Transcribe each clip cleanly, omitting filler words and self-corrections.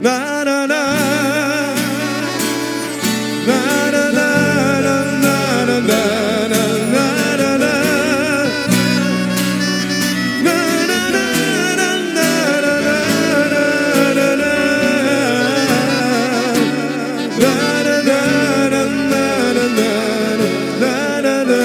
Na, na, na. Na, na, na, na, na, na, na, na, na, na. Na, na, na, na, na, na, na, na. Na, na, na, na, na, na, na, na, na.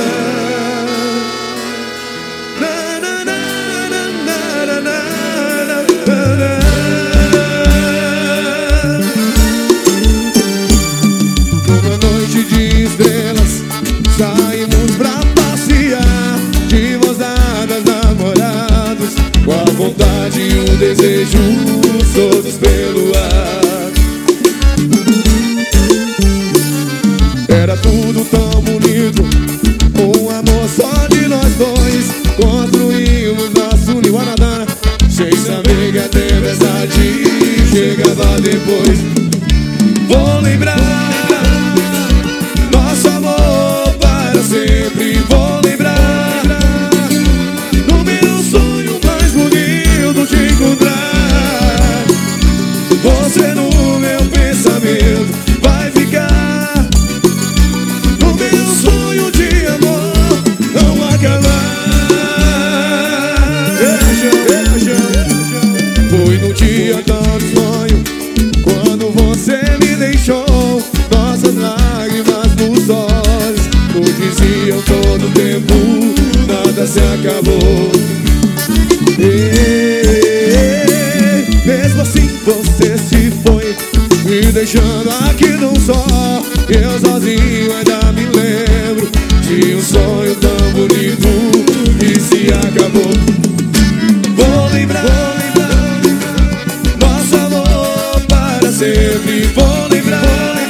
Saímos pra passear, de mãos dadas, namorados, com a vontade e o desejo, soltos pelo ar. Era tudo tão bonito, um amor só de nós dois. Construímos nosso ninho a nadar, sem saber que a tempestade chegava depois. Vou lembrar nosso amor para sempre, vou lembrar do meu sonho mais bonito te encontrar. Você no meu pensamento vai ficar, no meu sonho de amor não acabar. Foi no dia tão de sonho, quando você me deixou. Nossas lágrimas nos olhos nos diziam todo o tempo, nada se acabou. Mesmo assim você se foi, me deixando aqui num só. Eu sozinho ainda me lembro de um sonho tão bonito que se acabou. Vou lembrar nosso amor para sempre, vou lembrar